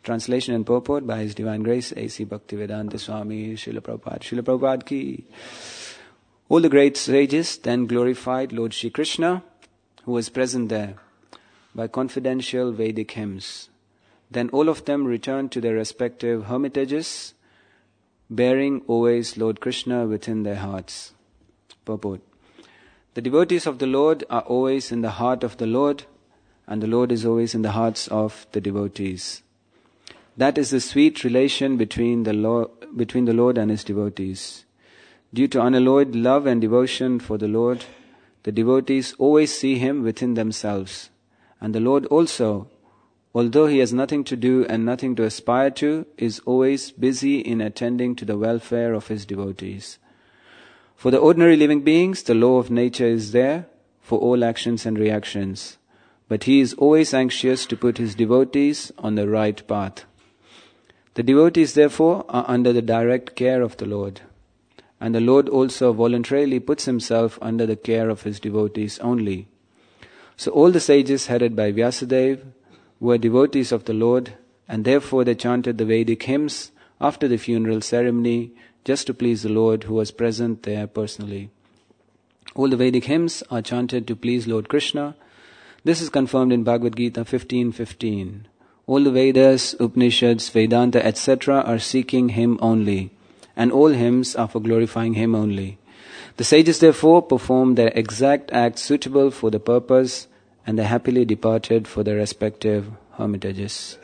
Translation and purport by His Divine Grace A.C. Bhaktivedanta Swami Srila Prabhupada. Srila Prabhupada ki. All the great sages then glorified Lord Shri Krishna, who was present there, by confidential Vedic hymns. Then all of them returned to their respective hermitages, bearing always Lord Krishna within their hearts. Purport. The devotees of the Lord are always in the heart of the Lord, and the Lord is always in the hearts of the devotees. That is the sweet relation between the Lord and His devotees. Due to unalloyed love and devotion for the Lord, the devotees always see Him within themselves. And the Lord also, although He has nothing to do and nothing to aspire to, is always busy in attending to the welfare of His devotees. For the ordinary living beings, the law of nature is there for all actions and reactions. But He is always anxious to put His devotees on the right path. The devotees, therefore, are under the direct care of the Lord. And the Lord also voluntarily puts Himself under the care of His devotees only. So all the sages headed by Vyasadeva were devotees of the Lord, and therefore they chanted the Vedic hymns after the funeral ceremony just to please the Lord who was present there personally. All the Vedic hymns are chanted to please Lord Krishna. This is confirmed in Bhagavad Gita 15:15. All the Vedas, Upanishads, Vedanta, etc. are seeking Him only, and all hymns are for glorifying Him only. The sages therefore performed their exact acts suitable for the purpose, and they happily departed for their respective hermitages.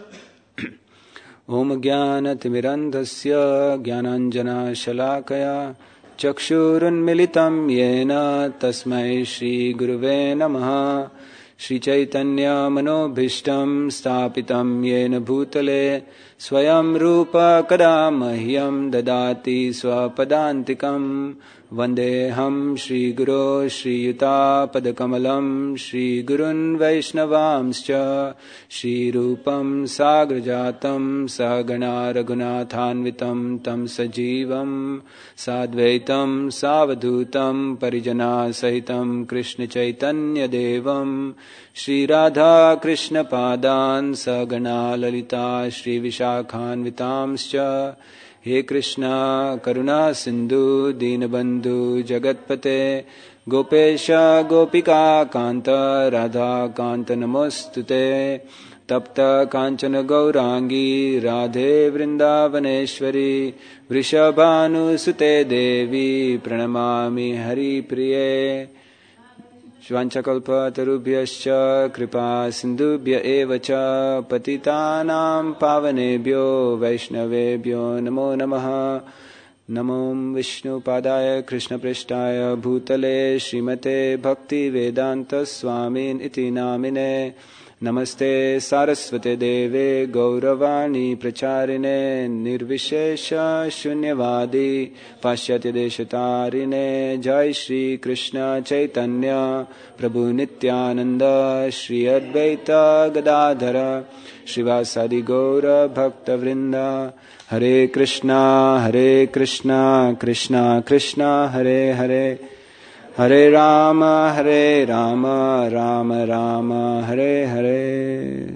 Om Jnana Timirandhasya Jnananjana Shalakaya Chakshurunmilitam Yena Tasmai Shri Guruve Namaha Shri Chaitanya Manobhishtam Stapitam Yena Bhutale Swayam Rupa Kadamahyam Dadati Swapadantikam Vandeham Shri Guru Shri Yuta Padakamalam Shri Gurun Vaishnavamscha Shri Rupam Sagrajatam Sagana Raghunathanvitam Tam Sajivam Sadvaitam Savadhutam Parijana Sahitam Krishna Chaitanya Devam Shri Radha Krishna Padan Sagana Lalita Shri Vishakhanvitamscha He Krishna Karuna Sindhu Dinabandhu Jagatpate Gopesha Gopika Kanta Radha Kanta Namostute Tapta Kanchana Gaurangi Radhe Vrindavaneshwari Vrishabhanu Sute Devi Pranamami Hari Priye Shvanchakalpa tarubhyascha kripa sindhubhya evacha patitanam pavanebhyo vaishnavebhyo namo namaha Namo Vishnu Padaya Krishna Prishtaya Bhutale Srimate Bhakti Vedanta Swamin Iti Namine Namaste Saraswate Deve Gauravani Pracharine Nirvishesha Shunyavadi Pashyati Deshatarine Jai Shri Krishna Chaitanya Prabhu Nityananda Shri Advaita Gadadhara Srivasadi Gaura Bhakta Vrinda Hare Krishna Krishna Krishna Hare Hare Hare Rama, Rama Rama, Hare Hare.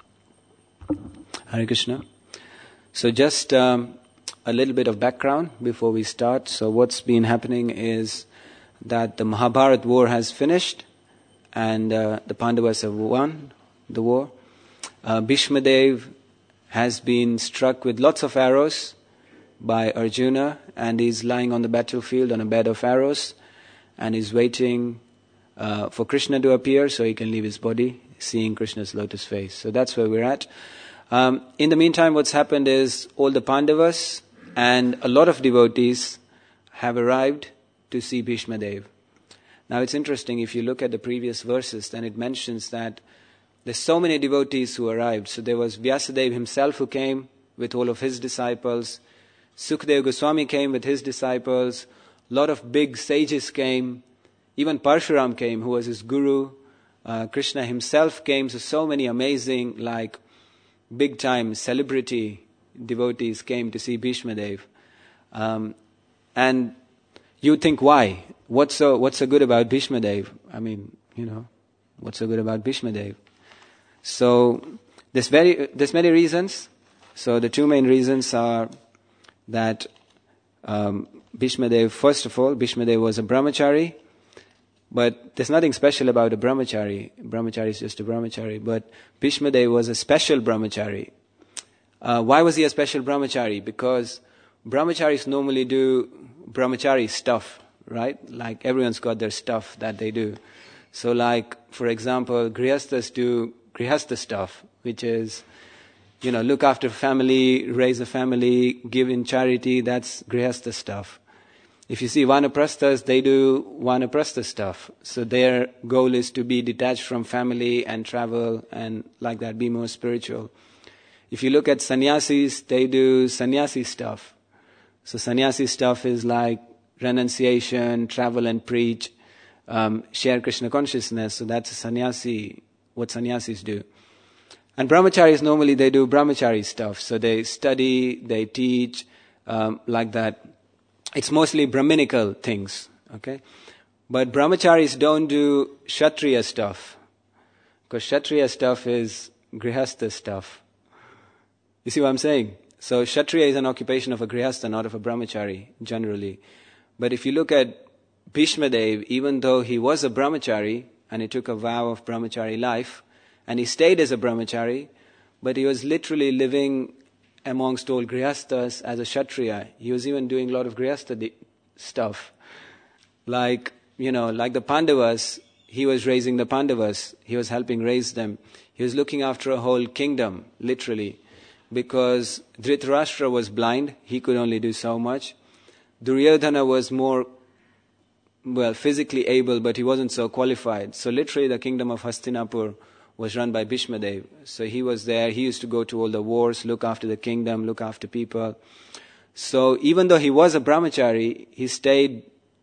Hare Krishna. So just a little bit of background before we start. So what's been happening is that the Mahabharata war has finished and the Pandavas have won the war. Bhishma Dev has been struck with lots of arrows by Arjuna, and he's lying on the battlefield on a bed of arrows. And is waiting for Krishna to appear so he can leave his body, seeing Krishna's lotus face. So that's where we're at. In the meantime, what's happened is all the Pandavas and a lot of devotees have arrived to see Bhishma Dev. Now it's interesting, if you look at the previous verses, then it mentions that there's so many devotees who arrived. So there was Vyasadeva himself who came with all of his disciples. Sukadeva Goswami came with his disciples. A lot of big sages came. Even Parshuram came, who was his guru. Krishna himself came. So many amazing, big-time celebrity devotees came to see Bhishma Dev. And you think, why? What's so good about Bhishma Dev? I mean, what's so good about Bhishma Dev? So There's many reasons. So the two main reasons are that Bhishma Dev, first of all, Bhishma Dev was a brahmachari, but there's nothing special about a brahmachari. Brahmachari is just a brahmachari, but Bhishma Dev was a special brahmachari. Why was he a special brahmachari? Because brahmacharis normally do brahmachari stuff, right? Like everyone's got their stuff that they do. So like, for example, grihasthas do grihastha stuff, which is, look after family, raise a family, give in charity, that's grihastha stuff. If you see vanaprasthas, they do vanaprastha stuff. So their goal is to be detached from family and travel and like that, be more spiritual. If you look at sannyasis, they do sannyasi stuff. So sannyasi stuff is like renunciation, travel and preach, share Krishna consciousness. So that's a sannyasi, what sannyasis do. And brahmacharis, normally they do brahmachari stuff. So they study, they teach, like that. It's mostly Brahminical things, okay? But brahmacharis don't do Kshatriya stuff. Because Kshatriya stuff is grihastha stuff. You see what I'm saying? So Kshatriya is an occupation of a grihastha, not of a brahmachari, generally. But if you look at Bhishma Dev, even though he was a brahmachari, and he took a vow of brahmachari life, and he stayed as a brahmachari, but he was literally living amongst all grihasthas as a Kshatriya. He was even doing a lot of grihastha stuff. Like the Pandavas, he was raising the Pandavas. He was helping raise them. He was looking after a whole kingdom, literally. Because Dhritarashtra was blind, he could only do so much. Duryodhana was more, physically able, but he wasn't so qualified. So literally the kingdom of Hastinapur was run by Bhishma Dev. So he was there, he used to go to all the wars, look after the kingdom, look after people. So even though he was a brahmachari, he stayed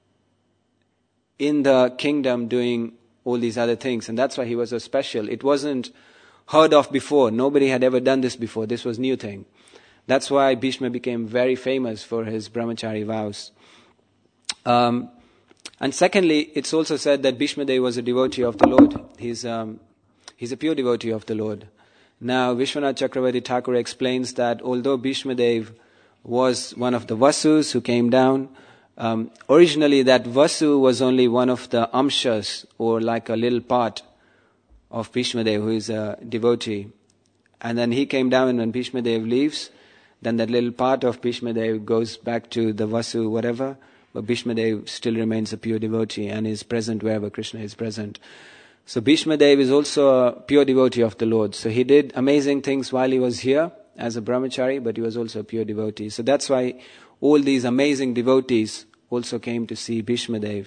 in the kingdom doing all these other things. And that's why he was so special. It wasn't heard of before. Nobody had ever done this before. This was new thing. That's why Bhishma became very famous for his brahmachari vows. And secondly, it's also said that Bhishma Dev was a devotee of the Lord. He's a pure devotee of the Lord. Now, Vishwanath Chakravarti Thakur explains that although Bhishma Dev was one of the Vasus who came down, originally that Vasu was only one of the Amshas, or like a little part of Bhishma Dev, who is a devotee. And then he came down, and when Bhishma Dev leaves, then that little part of Bhishma Dev goes back to the Vasu, whatever, but Bhishma Dev still remains a pure devotee and is present wherever Krishna is present. So Bhishma Dev is also a pure devotee of the Lord. So he did amazing things while he was here as a brahmachari, but he was also a pure devotee. So that's why all these amazing devotees also came to see Bhishma Dev.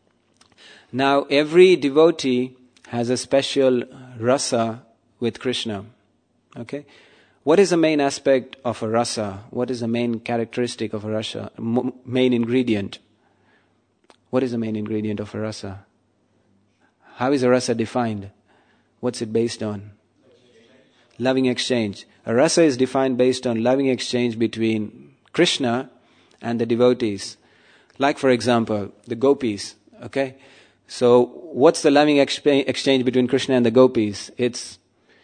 Now every devotee has a special rasa with Krishna. Okay? What is the main aspect of a rasa? What is the main characteristic of a rasa? Main ingredient? What is the main ingredient of a rasa? How is a rasa defined? What's it based on? Loving exchange. A rasa is defined based on loving exchange between Krishna and the devotees. Like, for example, the gopis. Okay? So, what's the loving exchange between Krishna and the gopis? It's,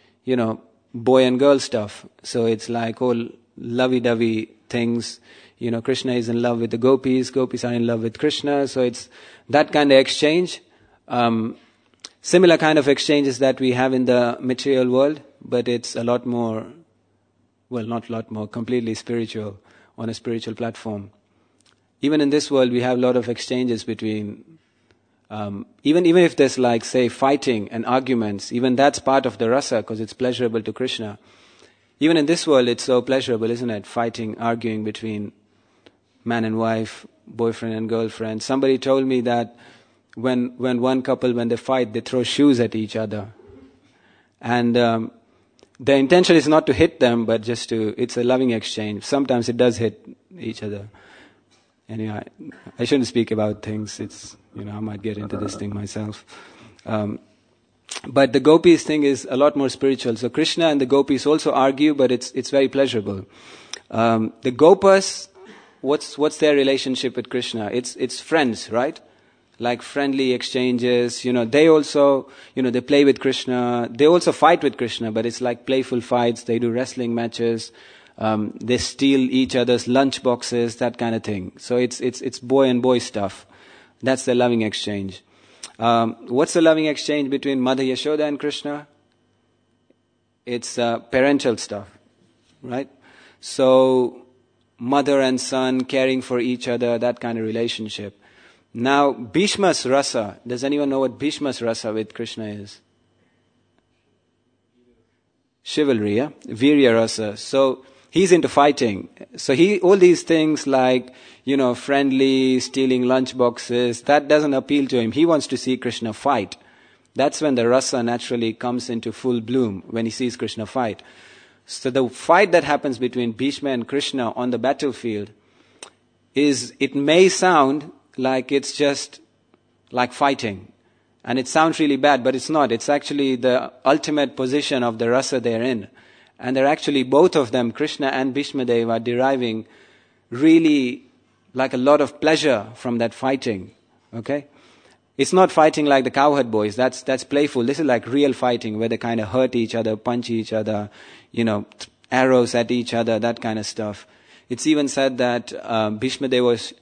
boy and girl stuff. So it's like all lovey-dovey things. Krishna is in love with the gopis are in love with Krishna. So it's that kind of exchange. Similar kind of exchanges that we have in the material world, but it's a lot more, not a lot more, completely spiritual, on a spiritual platform. Even in this world, we have a lot of exchanges between, even if there's like, say, fighting and arguments, even that's part of the rasa because it's pleasurable to Krishna. Even in this world, it's so pleasurable, isn't it? Fighting, arguing between man and wife, boyfriend and girlfriend. Somebody told me that when one couple, when they fight, they throw shoes at each other. And the intention is not to hit them, but it's a loving exchange. Sometimes it does hit each other. Anyway, I shouldn't speak about things. It's, I might get into this thing myself. But the gopis thing is a lot more spiritual. So Krishna and the gopis also argue, but it's very pleasurable. The gopas, what's their relationship with Krishna? It's friends, right? like friendly exchanges. They also, they play with Krishna. They also fight with Krishna, but it's like playful fights. They do wrestling matches. They steal each other's lunch boxes, that kind of thing. So it's boy and boy stuff. That's the loving exchange. What's the loving exchange between Mother Yashoda and Krishna? It's parental stuff, right? So mother and son caring for each other, that kind of relationship. Now, Bhishma's rasa. Does anyone know what Bhishma's rasa with Krishna is? Chivalry, yeah? Virya rasa. So he's into fighting. So all these things like, friendly, stealing lunch boxes, that doesn't appeal to him. He wants to see Krishna fight. That's when the rasa naturally comes into full bloom, when he sees Krishna fight. So the fight that happens between Bhishma and Krishna on the battlefield it may sound like it's just like fighting. And it sounds really bad, but it's not. It's actually the ultimate position of the rasa they're in. And they're actually, both of them, Krishna and Bhishma Deva, are deriving really like a lot of pleasure from that fighting. Okay? It's not fighting like the cowherd boys. That's playful. This is like real fighting where they kind of hurt each other, punch each other, arrows at each other, that kind of stuff. It's even said that Bhishma Deva was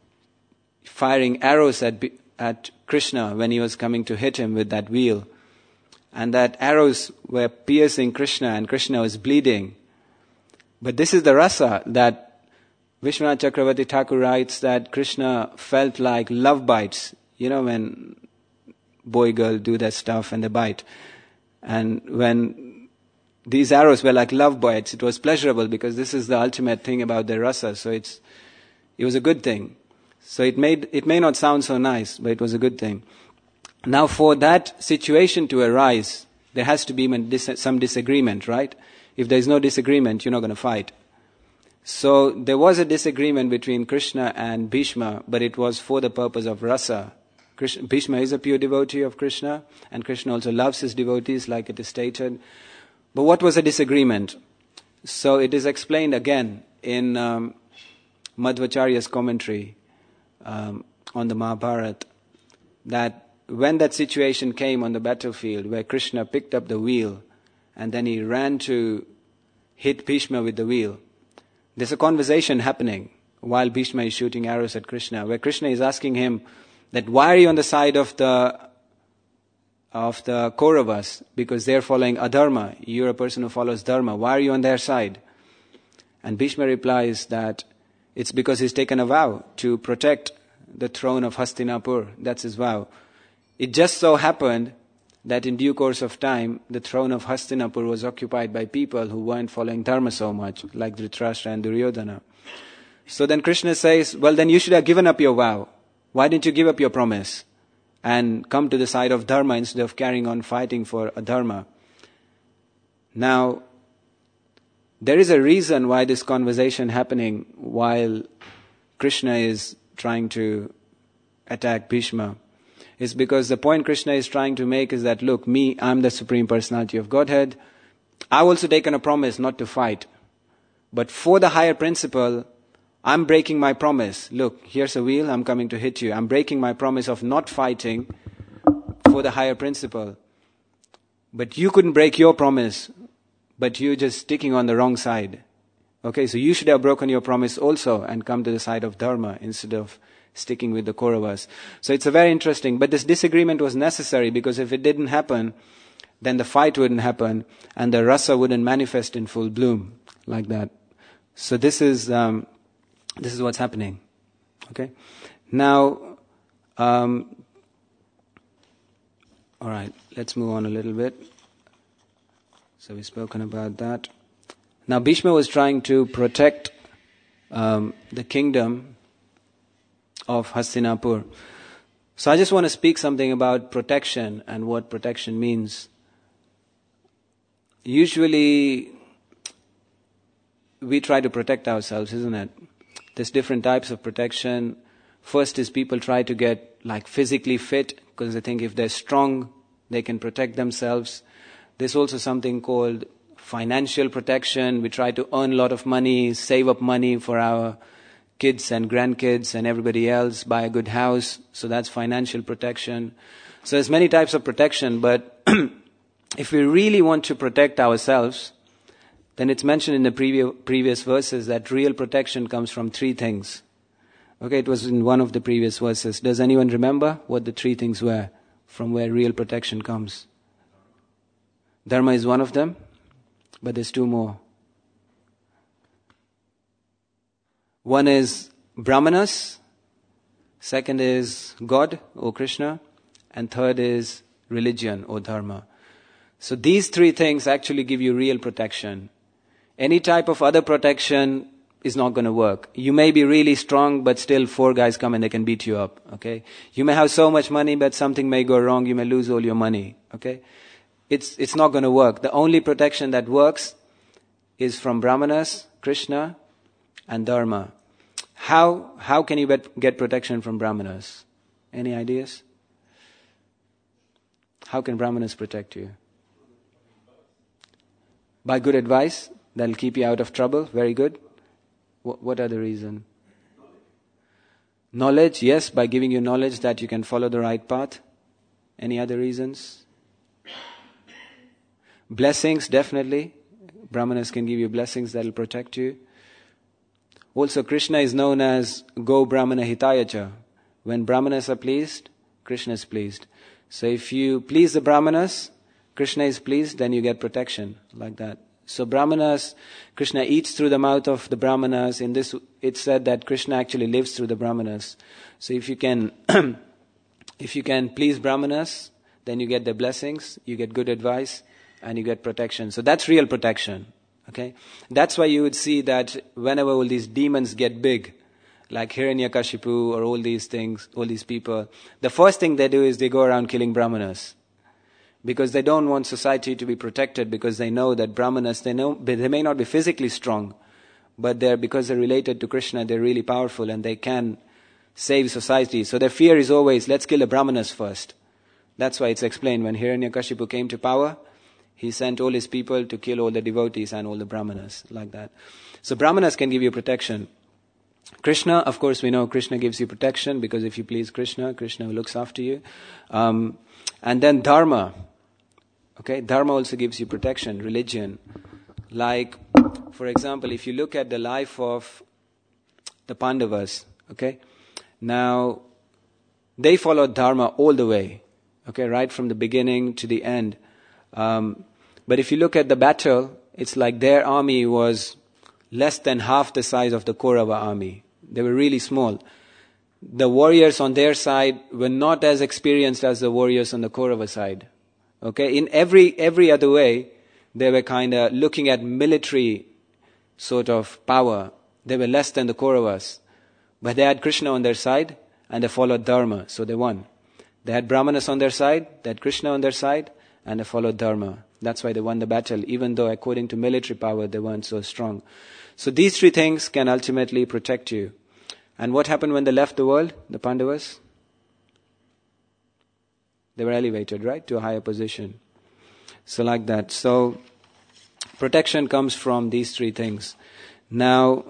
firing arrows at Krishna when he was coming to hit him with that wheel. And that arrows were piercing Krishna and Krishna was bleeding. But this is the rasa that Vishwanath Chakravarti Thakur writes that Krishna felt like love bites. When boy girl do that stuff and they bite. And when these arrows were like love bites, it was pleasurable because this is the ultimate thing about the rasa. So it was a good thing. So it may not sound so nice, but it was a good thing. Now for that situation to arise, there has to be some disagreement, right? If there is no disagreement, you're not going to fight. So there was a disagreement between Krishna and Bhishma, but it was for the purpose of rasa. Bhishma is a pure devotee of Krishna, and Krishna also loves his devotees, like it is stated. But what was the disagreement? So it is explained again in Madhvacharya's commentary on the Mahabharata, that when that situation came on the battlefield where Krishna picked up the wheel and then he ran to hit Bhishma with the wheel, there's a conversation happening while Bhishma is shooting arrows at Krishna, where Krishna is asking him that why are you on the side of the Kauravas? Because they're following adharma. You're a person who follows dharma. Why are you on their side? And Bhishma replies that it's because he's taken a vow to protect the throne of Hastinapur. That's his vow. It just so happened that in due course of time, the throne of Hastinapur was occupied by people who weren't following dharma so much, like Dhritarashtra and Duryodhana. So then Krishna says, well, then you should have given up your vow. Why didn't you give up your promise and come to the side of dharma instead of carrying on fighting for adharma? Now, there is a reason why this conversation happening while Krishna is trying to attack Bhishma. It's because the point Krishna is trying to make is that, look, I'm the Supreme Personality of Godhead. I've also taken a promise not to fight. But for the higher principle, I'm breaking my promise. Look, here's a wheel, I'm coming to hit you. I'm breaking my promise of not fighting for the higher principle. But you couldn't break your promise, but you're just sticking on the wrong side. Okay, so you should have broken your promise also and come to the side of dharma instead of sticking with the Kauravas. So it's a very interesting, but this disagreement was necessary because if it didn't happen, then the fight wouldn't happen and the rasa wouldn't manifest in full bloom like that. So this is what's happening. Okay? Now, all right, let's move on a little bit. So we've spoken about that. Now Bhishma was trying to protect the kingdom of Hastinapur. So I just want to speak something about protection and what protection means. Usually we try to protect ourselves, isn't it? There's different types of protection. First is people try to get like physically fit because they think if they're strong, they can protect themselves. There's also something called financial protection. We try to earn a lot of money, save up money for our kids and grandkids and everybody else, buy a good house, so that's financial protection. So there's many types of protection, but if we really want to protect ourselves, then it's mentioned in the previous verses that real protection comes from three things. Okay, it was in one of the previous verses. Does anyone remember what the three things were from where real protection comes? Dharma is one of them, but there's two more. One is Brahmanas, second is God, or Krishna, and third is religion, or Dharma. So these three things actually give you real protection. Any type of other protection is not going to work. You may be really strong, but still four guys come and they can beat you up. Okay? You may have so much money, but something may go wrong. You may lose all your money. Okay? It's not going to work. The only protection that works is from Brahmanas, Krishna, and Dharma. How can you get protection from Brahmanas? Any ideas? How can Brahmanas protect you? By good advice. That'll keep you out of trouble. Very good. What other reason? Knowledge, yes, by giving you knowledge that you can follow the right path. Any other reasons? Blessings, definitely. Brahmanas can give you blessings that will protect you. Also, Krishna is known as Go Brahmana Hitayacha. When Brahmanas are pleased, Krishna is pleased. So if you please the Brahmanas, Krishna is pleased, then you get protection, like that. So Brahmanas, Krishna eats through the mouth of the Brahmanas. In this, it's said that Krishna actually lives through the Brahmanas. So if you can, if you can please Brahmanas, then you get the blessings, you get good advice, and you get protection. So that's real protection. Okay, that's why you would see that whenever all these demons get big, like Hiranyakashipu or all these things, all these people, the first thing they do is they go around killing Brahmanas. Because they don't want society to be protected, because they know that Brahmanas, they may not be physically strong, but because they're related to Krishna, they're really powerful and they can save society. So their fear is always, let's kill the Brahmanas first. That's why it's explained when Hiranyakashipu came to power, he sent all his people to kill all the devotees and all the Brahmanas, like that. So Brahmanas can give you protection. Krishna, of course we know Krishna gives you protection, because if you please Krishna, Krishna looks after you. And then Dharma. Okay, Dharma also gives you protection, religion. Like, for example, if you look at the life of the Pandavas, okay, now they followed Dharma all the way, okay, right from the beginning to the end. But if you look at the battle, it's like their army was less than half the size of the Kaurava army. They were really small. The warriors on their side were not as experienced as the warriors on the Kaurava side. Okay, in every other way, they were kind of looking at military sort of power. They were less than the Kauravas. But they had Krishna on their side, and they followed Dharma, so they won. They had Brahmanas on their side, they had Krishna on their side, and they followed Dharma. That's why they won the battle, even though according to military power, they weren't so strong. So these three things can ultimately protect you. And what happened when they left the world, the Pandavas? They were elevated, right, to a higher position. So like that. So protection comes from these three things. Now,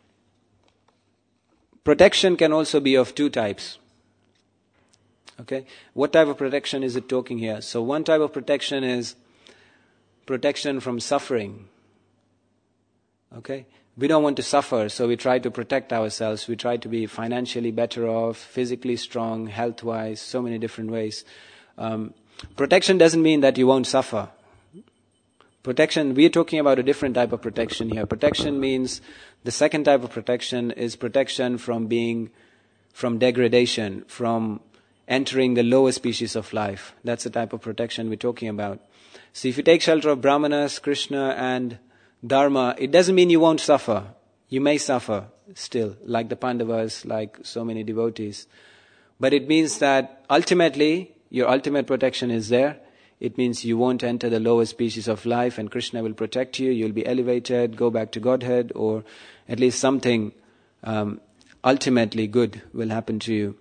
protection can also be of two types. Okay? What type of protection is it talking here? So one type of protection is protection from suffering. Okay? We don't want to suffer, so we try to protect ourselves. We try to be financially better off, physically strong, health-wise, so many different ways. Protection doesn't mean that you won't suffer. Protection, we're talking about a different type of protection here. Protection means, the second type of protection is protection from degradation, from entering the lower species of life. That's the type of protection we're talking about. So if you take shelter of Brahmanas, Krishna and Dharma, it doesn't mean you won't suffer. You may suffer still, like the Pandavas, like so many devotees. But it means that ultimately, your ultimate protection is there. It means you won't enter the lower species of life and Krishna will protect you. You'll be elevated, go back to Godhead, or at least something ultimately good will happen to you.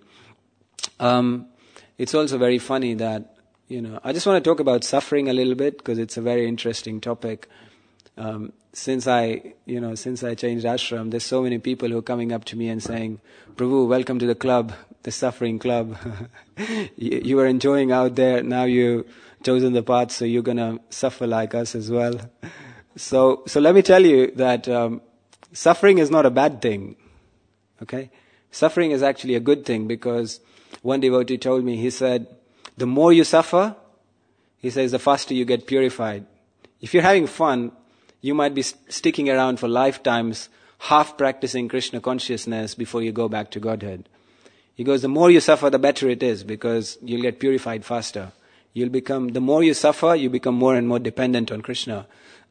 It's also very funny that, I just want to talk about suffering a little bit because it's a very interesting topic. Since I changed ashram, there's so many people who are coming up to me and saying, Prabhu, welcome to the club, the suffering club. You were enjoying out there, now you've chosen the path, so you're going to suffer like us as well. So let me tell you that suffering is not a bad thing. Okay? Suffering is actually a good thing, because one devotee told me, he said, the more you suffer, he says, the faster you get purified. If you're having fun, you might be sticking around for lifetimes, half practicing Krishna consciousness before you go back to Godhead. He goes, the more you suffer, the better it is, because you'll get purified faster. The more you suffer, you become more and more dependent on Krishna.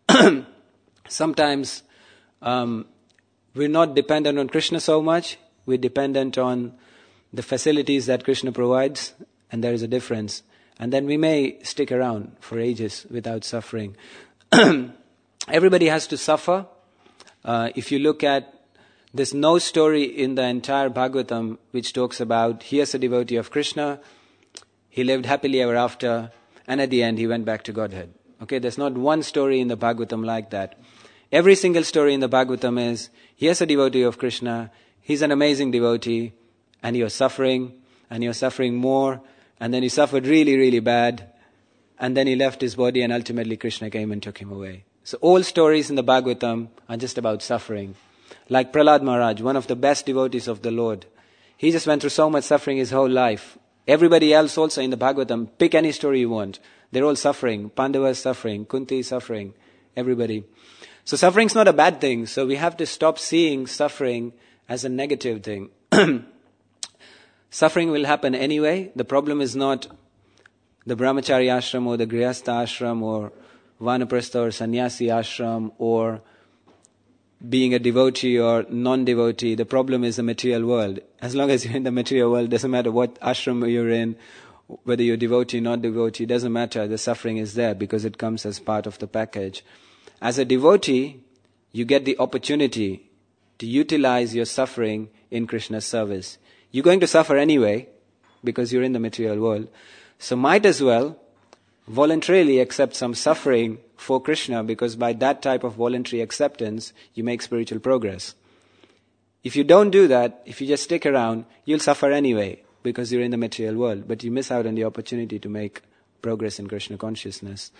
Sometimes we're not dependent on Krishna so much, we're dependent on the facilities that Krishna provides, and there is a difference. And then we may stick around for ages without suffering. Everybody has to suffer. If you look at, there's no story in the entire Bhagavatam which talks about, here's a devotee of Krishna, he lived happily ever after, and at the end he went back to Godhead. Okay, there's not one story in the Bhagavatam like that. Every single story in the Bhagavatam is, here's a devotee of Krishna, he's an amazing devotee, and he was suffering, and he was suffering more, and then he suffered really, really bad, and then he left his body, and ultimately Krishna came and took him away. So all stories in the Bhagavatam are just about suffering. Like Prahlad Maharaj, one of the best devotees of the Lord. He just went through so much suffering his whole life. Everybody else also in the Bhagavatam, pick any story you want. They're all suffering. Pandava is suffering. Kunti is suffering. Everybody. So suffering's not a bad thing. So we have to stop seeing suffering as a negative thing. Suffering will happen anyway. The problem is not the brahmachari ashram or the grihastha ashram or vanaprastha or sannyasi ashram or being a devotee or non-devotee. The problem is the material world. As long as you're in the material world, doesn't matter what ashram you're in, whether you're devotee, not devotee, doesn't matter. The suffering is there because it comes as part of the package. As a devotee, you get the opportunity to utilize your suffering in Krishna's service. You're going to suffer anyway because you're in the material world. So might as well voluntarily accept some suffering for Krishna, because by that type of voluntary acceptance, you make spiritual progress. If you don't do that, if you just stick around, you'll suffer anyway because you're in the material world, but you miss out on the opportunity to make progress in Krishna consciousness.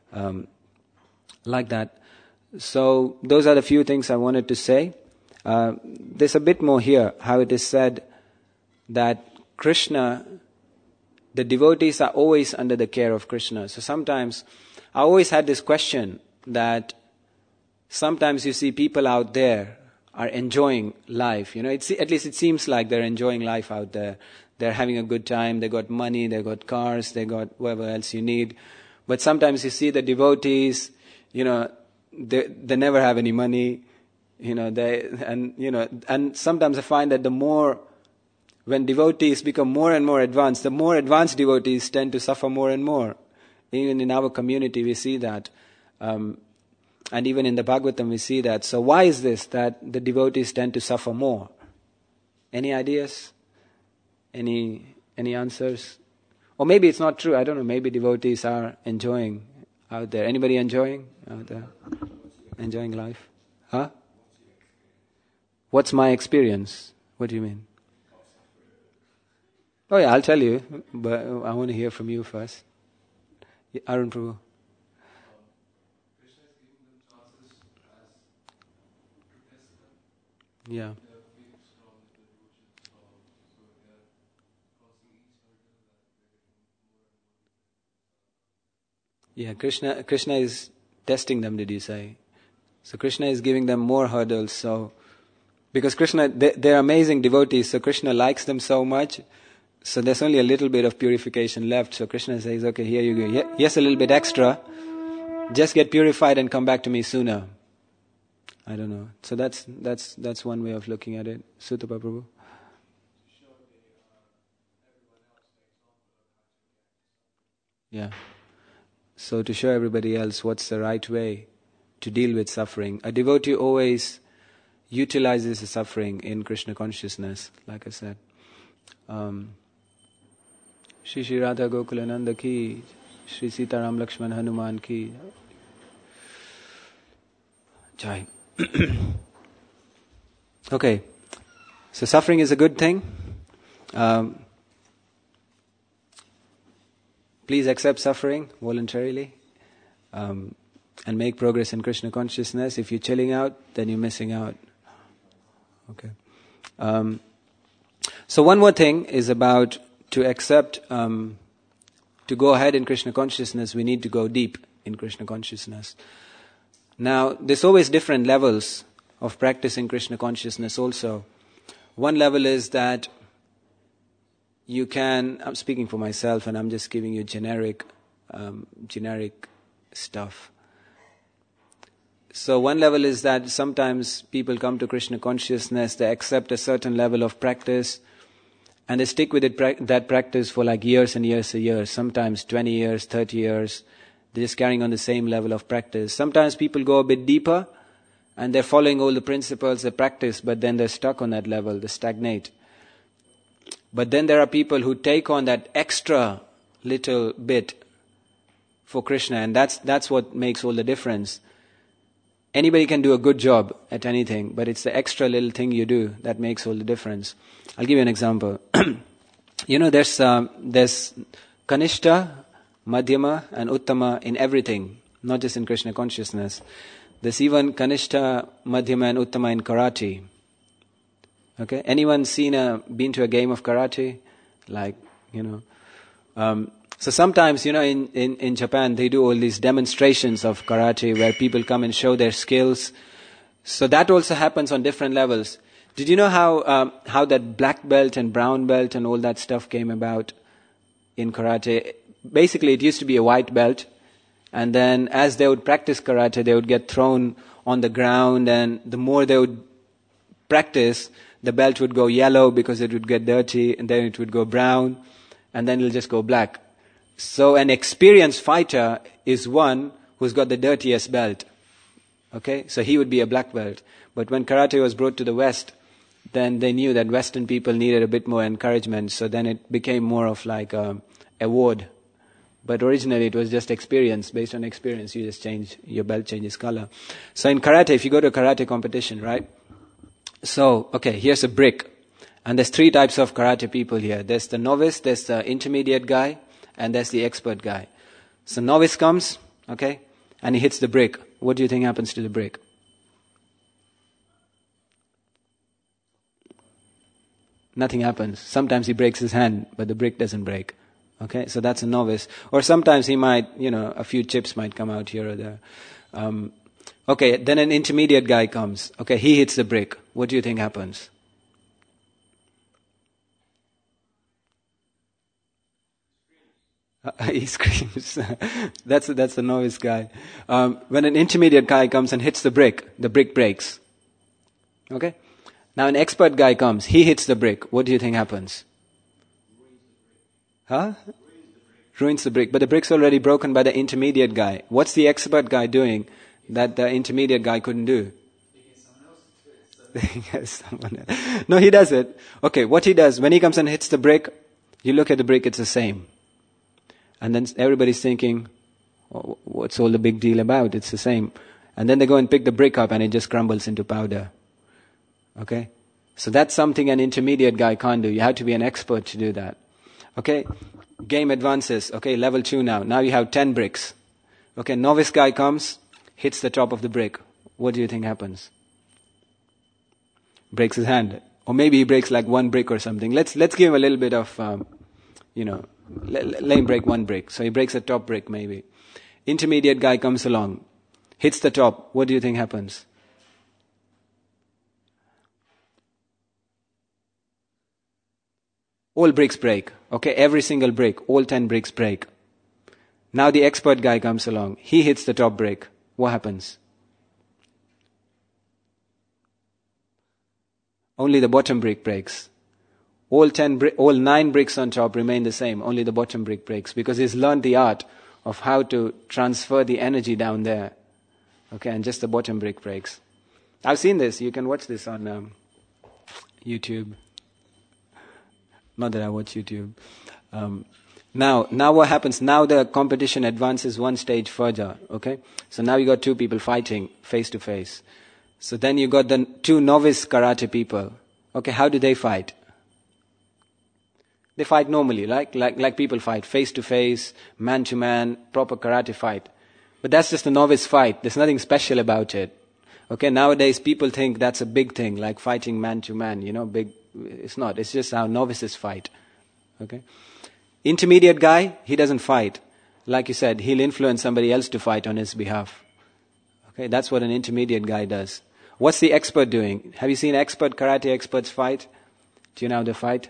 Like that. So those are the few things I wanted to say. There's a bit more here, how it is said that Krishna, the devotees are always under the care of Krishna. So sometimes, I always had this question that sometimes you see people out there are enjoying life. At least it seems like they're enjoying life out there. They're having a good time, they got money, they got cars, they got whatever else you need. But sometimes you see the devotees, they never have any money, and sometimes I find that when devotees become more and more advanced, the more advanced devotees tend to suffer more and more. Even in our community we see that. And even in the Bhagavatam we see that. So why is this, that the devotees tend to suffer more? Any ideas? Any answers? Or maybe it's not true, I don't know, maybe devotees are enjoying out there. Anybody enjoying out there? Enjoying life? Huh? What's my experience? What do you mean? Oh yeah, I'll tell you, but I want to hear from you first. Arun Prabhu. Krishna is giving them chances as to test them. Yeah. They are feeling strong, the devotion is strong, so they are crossing each hurdle and they're getting more and more. Yeah, Krishna is testing them, did you say? So Krishna is giving them more hurdles. So because Krishna, they're amazing devotees, so Krishna likes them so much. So there's only a little bit of purification left. So Krishna says, okay, here you go. Yes, a little bit extra. Just get purified and come back to me sooner. I don't know. So that's one way of looking at it. Sutapa Prabhu. Yeah. So to show everybody else what's the right way to deal with suffering. A devotee always utilizes the suffering in Krishna consciousness, like I said. Shri Shri Radha Gokulananda ki, Shri Sitaram Lakshman Hanuman ki. Jai. Okay, so suffering is a good thing. Please accept suffering voluntarily and make progress in Krishna consciousness. If you're chilling out, then you're missing out. Okay. So one more thing is about to accept, to go ahead in Krishna consciousness, we need to go deep in Krishna consciousness. Now, there's always different levels of practice in Krishna consciousness also. One level is that you can, I'm speaking for myself and I'm just giving you generic stuff. So one level is that sometimes people come to Krishna consciousness, they accept a certain level of practice and they stick with that practice for like years and years and years, sometimes 20 years, 30 years. They're just carrying on the same level of practice. Sometimes people go a bit deeper and they're following all the principles, they practice, but then they're stuck on that level, they stagnate. But then there are people who take on that extra little bit for Krishna, and that's what makes all the difference. Anybody can do a good job at anything, but it's the extra little thing you do that makes all the difference. I'll give you an example. There's Kanishta, Madhyama and Uttama in everything, not just in Krishna consciousness. There's even Kanishta, Madhyama and Uttama in karate. Okay, anyone been to a game of karate? So sometimes, in Japan, they do all these demonstrations of karate where people come and show their skills. So that also happens on different levels. Did you know how that black belt and brown belt and all that stuff came about in karate? Basically, it used to be a white belt. And then as they would practice karate, they would get thrown on the ground. And the more they would practice, the belt would go yellow because it would get dirty. And then it would go brown. And then it'll just go black. So an experienced fighter is one who's got the dirtiest belt. Okay, so he would be a black belt. But when karate was brought to the West, then they knew that Western people needed a bit more encouragement. So then it became more of like a award. But originally it was just experience. Based on experience, you just change, your belt changes color. So in karate, if you go to a karate competition, right? So, okay, here's a brick. And there's 3 types of karate people here. There's the novice, there's the intermediate guy, and there's the expert guy. So novice comes, okay, and he hits the brick. What do you think happens to the brick? Nothing happens. Sometimes he breaks his hand, but the brick doesn't break. Okay, so that's a novice. Or sometimes he might, a few chips might come out here or there. Okay, then an intermediate guy comes. Okay, he hits the brick. What do you think happens? He screams. That's the novice guy. When an intermediate guy comes and hits the brick breaks. Okay? Now an expert guy comes, he hits the brick. What do you think happens? Huh? Ruins the brick. But the brick's already broken by the intermediate guy. What's the expert guy doing that the intermediate guy couldn't do? No, he does it. Okay, what he does, when he comes and hits the brick, you look at the brick, it's the same. And then everybody's thinking, what's all the big deal about? It's the same. And then they go and pick the brick up and it just crumbles into powder. Okay? So that's something an intermediate guy can't do. You have to be an expert to do that. Okay? Game advances. Okay, level 2 now. Now you have 10 bricks. Okay, novice guy comes, hits the top of the brick. What do you think happens? Breaks his hand. Or maybe he breaks like 1 brick or something. Let's give him a little bit of, let him break 1 brick. So he breaks the top brick maybe. Intermediate guy comes along, hits the top. What do you think happens? All bricks break. Okay, every single brick, all 10 bricks break. Now the expert guy comes along. He hits the top brick. What happens? Only the bottom brick breaks. All 9 bricks on top remain the same. Only the bottom brick breaks because he's learned the art of how to transfer the energy down there. Okay, and just the bottom brick breaks. I've seen this. You can watch this on YouTube. Not that I watch YouTube. Now what happens? Now the competition advances one stage further, okay? So now you got two people fighting face to face. So then you got the two novice karate people. Okay, how do they fight? They fight normally, like people fight, face to face, man to man, proper karate fight. But that's just a novice fight. There's nothing special about it. Okay, nowadays people think that's a big thing, like fighting man to man, big. It's not. It's just how novices fight. Okay? Intermediate guy, he doesn't fight. Like you said, he'll influence somebody else to fight on his behalf. Okay, that's what an intermediate guy does. What's the expert doing? Have you seen karate experts fight? Do you know how they fight?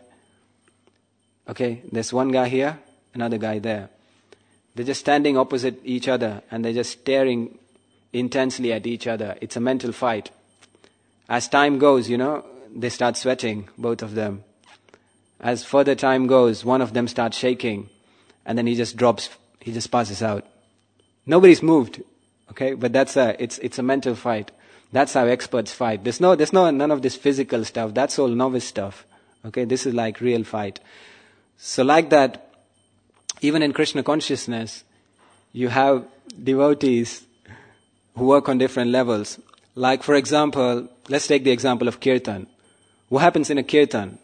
Okay, there's one guy here, another guy there. They're just standing opposite each other and they're just staring intensely at each other. It's a mental fight. As time goes, they start sweating, both of them. As further time goes, one of them starts shaking, and then he just drops, he just passes out. Nobody's moved, okay? But it's a mental fight. That's how experts fight. There's none of this physical stuff. That's all novice stuff, okay? This is like real fight. So like that, even in Krishna consciousness, you have devotees who work on different levels. Like, for example, let's take the example of kirtan. What happens in a kirtan?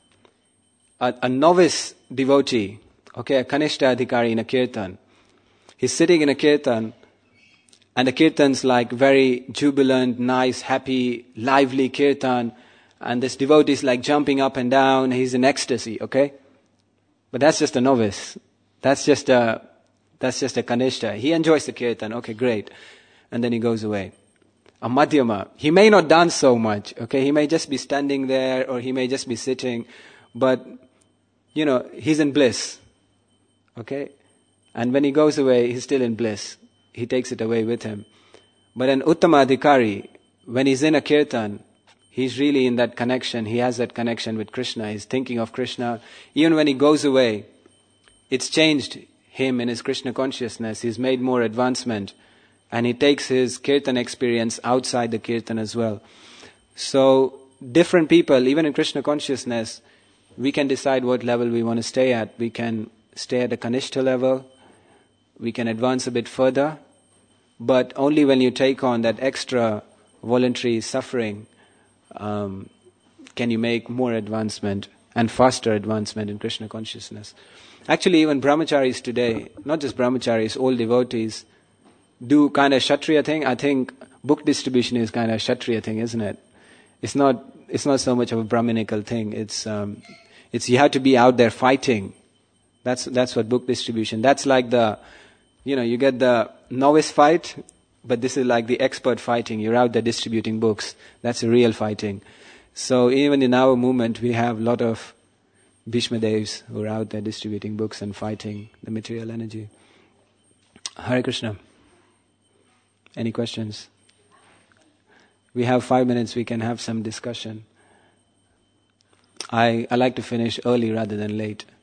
A novice devotee, okay, a Kanishta Adhikari in a kirtan, he's sitting in a kirtan, and the kirtan's like very jubilant, nice, happy, lively kirtan, and this devotee's like jumping up and down, he's in ecstasy, okay? But that's just a novice. That's just a Kanishta. He enjoys the kirtan, okay, great. And then he goes away. A Madhyama, he may not dance so much, okay? He may just be standing there, or he may just be sitting, but he's in bliss. Okay? And when he goes away, he's still in bliss. He takes it away with him. But an Uttama Adhikari, when he's in a kirtan, he's really in that connection. He has that connection with Krishna. He's thinking of Krishna. Even when he goes away, it's changed him in his Krishna consciousness. He's made more advancement. And he takes his kirtan experience outside the kirtan as well. So, different people, even in Krishna consciousness, we can decide what level we want to stay at. We can stay at a Kanishta level. We can advance a bit further. But only when you take on that extra voluntary suffering can you make more advancement and faster advancement in Krishna consciousness. Actually, even brahmacharis today, not just brahmacharis, all devotees, do kind of Kshatriya thing. I think book distribution is kind of a Kshatriya thing, isn't it? It's not so much of a Brahminical thing. It's you have to be out there fighting. That's what book distribution. That's like you get the novice fight, but this is like the expert fighting. You're out there distributing books. That's a real fighting. So even in our movement, we have a lot of Bhishma Devs who are out there distributing books and fighting the material energy. Hare Krishna. Any questions? We have 5 minutes. We can have some discussion. I like to finish early rather than late.